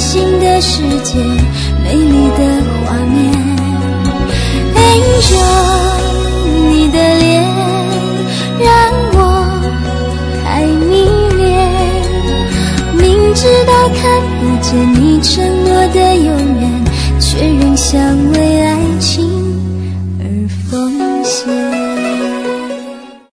新的世界，美丽的画面。Angel， 你的脸让我太迷恋，明知道看不见你承诺的永远，却仍想为爱情